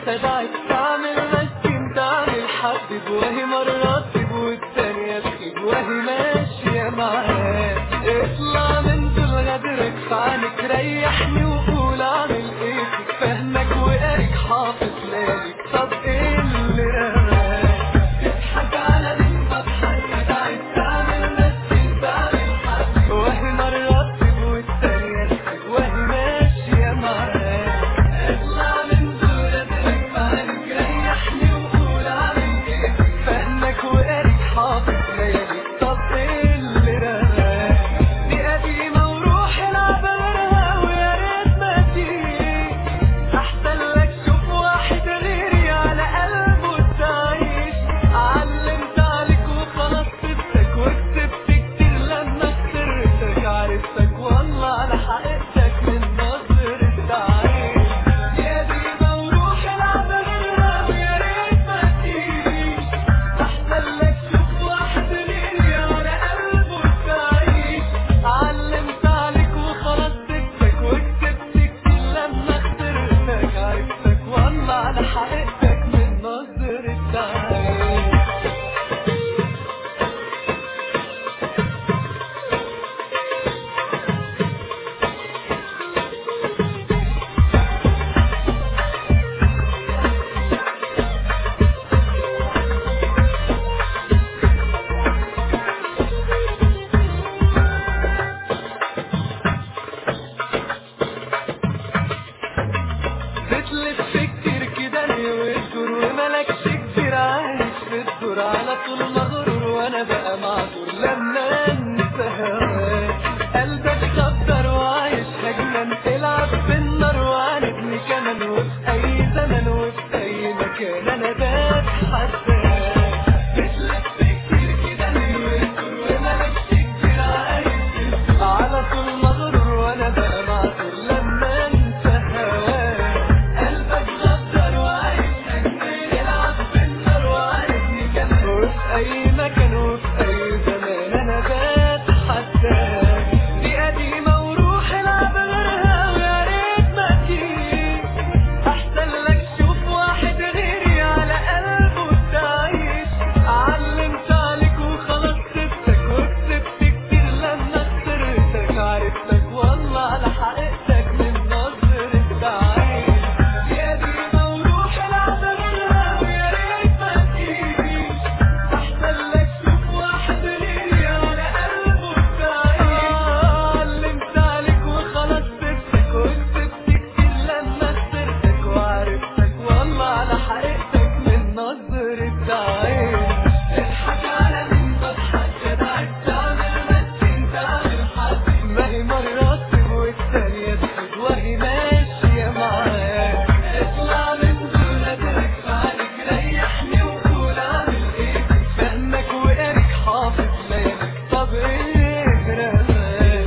تدعي تعمل مسكين تعمل حبيب، وهي مرة تسيب والتانية تسيب وهي ماشية معاك. اطلع من دول غدرك في عنك، ريحني وقول اعمل ايه فيك، فهمك وقارك حافظ ليالك. طب ايه اللي رماك تضحك على مين؟ بضحك تدعي تعمل مسكين تعمل حبيب، وهي مرة تسيب والتانية تسيب وهي ماشية معاك. اطلع من دول غدرك في عنك، ريحني وقول اعمل ايه فيك، فهمك وقارك حافظ ليالك. طب ايه اللي رماك؟ دي قديمة وروح العب غيرها ويا ريت ما تيجي، احسن لك شوف واحد غيري على قلبه تعيش. علمت عليك وخلاص سبتك وكسبت كتير لما خسرتك، عرفتك والله على حقيقتك من نظرة عين. دي قديمة وروح العب غيرها ويا ريت ما تيجي، احسن لك شوف واحد غيري على قلبه تعيش. علمت عليك وخلاص سبتك وكسبت كتير لما خسرتك، عرفتك والله على حقيقتك من نظرة عين. بتلف كتير كده ليه وتدور وملكش كتير، عايش في الدور على طول مغرور، وانا بقى معذور لما انسى هواك. قلبك خطر وعايش هجنان، تلعب بالنار وعاندني كمان، وفي اي زمن وفي اي مكان انا بتحداك. بتلف كتير كده ليه وتدور وملكش كتير، عايش في الدور على طول مغرور، وانا بقى معذور لما انسى هواك. قلبك غدار وعايش هجنان، يلعب بالنار وعاندني كمان، وفي اي مكان وفي اي زمان انا بتحداك. دي قديمة وروح العب غيرها ويا ريت ما تيجي، احسن لك شوف واحد غيري على قلبه تعيش. علمت عليك وخلاص سبتك وكسبت كتير لما خسرتك، عرفتك والله على حقيقتك من نظرة عين. دي قديمة وروح العب غيرها ويا ريت ما تيجي، احسن لك شوف واحد غيري على قلبه تعيش. علمت عليك وخلاص سبتك وكسبت كتير لما خسرتك، وعرفتك والله على حقيقتك من نظرة عين. اضحك على مين؟ بضحك تدعي تعمل مسكين تعمل حبيب، ما هي مرة تسيب والتانية تسيب وهي ماشية معاك. اطلع من دول غدرك في عنك، ريحني وقول اعمل ايه فيك، فهمك وقارك حافظ ليالك. طب ايه رماك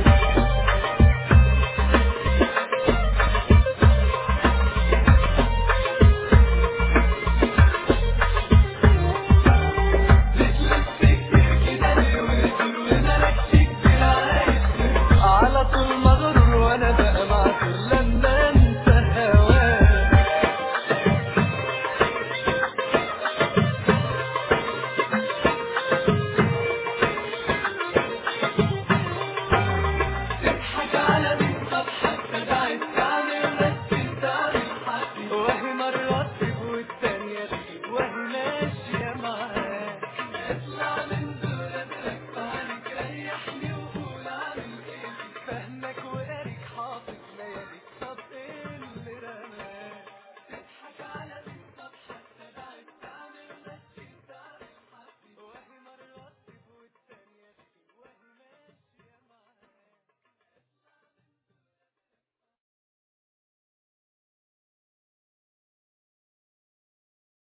بتلف كتير كده ليه وتدور وملكش كتير، عايش على طول مغرور، وانا بقى معذور لما انسى هواك. تضحك على مين؟ بضحك تدعي تعمل مسكين تعمل حبيب، وهي مرة تسيب والتانية تسيب وهي ماشية معاك. اطلع